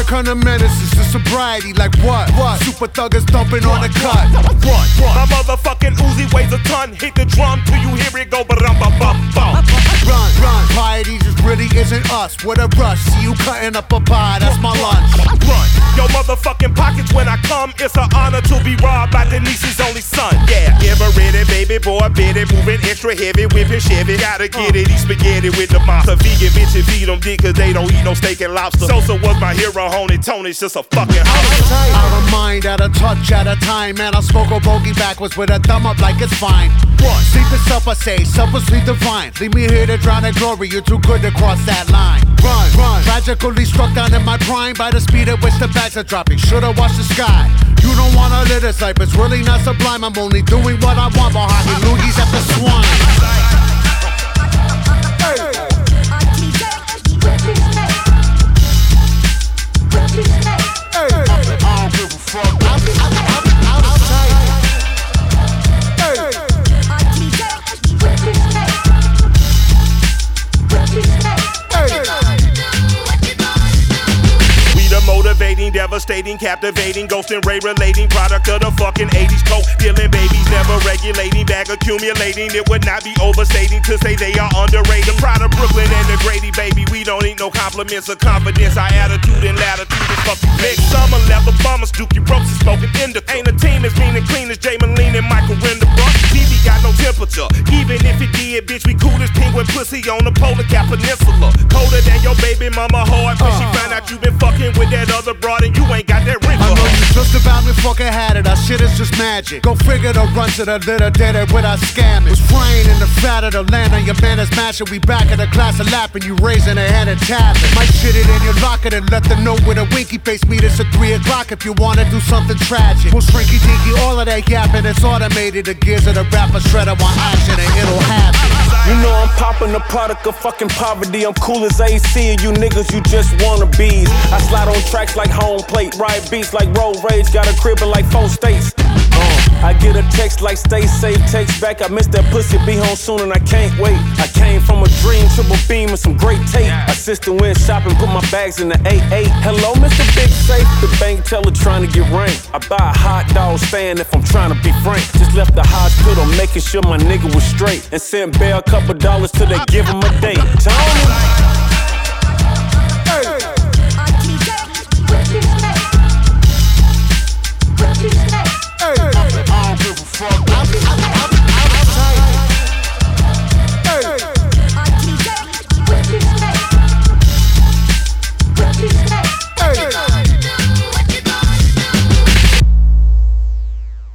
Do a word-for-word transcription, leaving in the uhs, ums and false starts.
Here come the menaces to sobriety, like what? What? Super thuggers thumping on the cut. Run, run. My motherfucking Uzi weighs a ton. Hit the drum till you hear it go ba-dum ba bum bum. Run, run. Piety just really isn't us. What a rush. See you cutting up a pie, that's my lunch. Run. Yo, motherfucking pockets when I come. It's an honor to be robbed by Denise's only son. Yeah, ever ready, baby boy, bit it. Moving extra heavy, whipping Chevy. Gotta get it, eat spaghetti with the monster. Vegan bitches feed them dick cause they don't eat no steak and lobster. Sosa was my hero, Honey Tony's just a fucking hustler. Out of mind, out of touch, at a time. Man, I smoke a bogey backwards with a thumb up like it's fine. Run. Sleep is supper, say, supper sleep divine. Leave me here to drown in glory, you're too good to cross that line. Run, run. Tragically struck down in my prime by the speed at which the bags are dropping. Should've watched the sky. You don't wanna live this life, it's really not sublime. I'm only doing what I want, but hockey loogies at the swine. Hey. I don't give a fuck. I'm, I'm, I'm, I'm outside. Hey. We the motivating, devastating, captivating, ghost and ray relating product of the fucking eighties. Coke dealing babies, never regulating, bag accumulating. It would not be overstating to say they are underrated. Proud of Brooklyn and the Grady, baby. We don't need no compliments or confidence. Our attitude and latitude is fucking big. Summer leather bummers, Dookie ropes and smoking indica. Ain't a team as mean and clean as Jay Moline and Michael Renderbrook. T V got no temperature, even if it did, bitch. We cool as penguin pussy on the Polar Cap Peninsula. Colder than your baby mama heart when she found out you been fucking with that other broad and you ain't got that ring for I know her. you just about me fucking had it. Our shit is just magic. Go figure the run to the litter, did it without scamming. Was frying in the fat of the land on your man is mashing. We back in the class of lapping, you raising a hand and tapping. Might shit it in your locker and let them know with a winky face. Meet us at three o'clock if you wanna do something tragic. We'll shrinky dinky, all of that yapping. It's automated. The gears of the rapper shredder want action and it'll happen. You know I'm popping the product of fucking poverty. I'm cool as A C and you niggas, you just wannabes. I slide on tracks like home plate, ride beats like road rage, got a crib in like four states. Uh, I get a text like stay safe, text back, I missed that pussy, be home soon and I can't wait. I came from a dream, triple beam and some great tape. Assistant went shopping, put my bags in the eight eight. Hello, Mister Big Safe, the bank teller trying to get ranked. I buy a hot dog stand if I'm trying to be frank. Just left the hospital, making sure my nigga was straight. And sent Bear a couple dollars till they give him a date. Tony.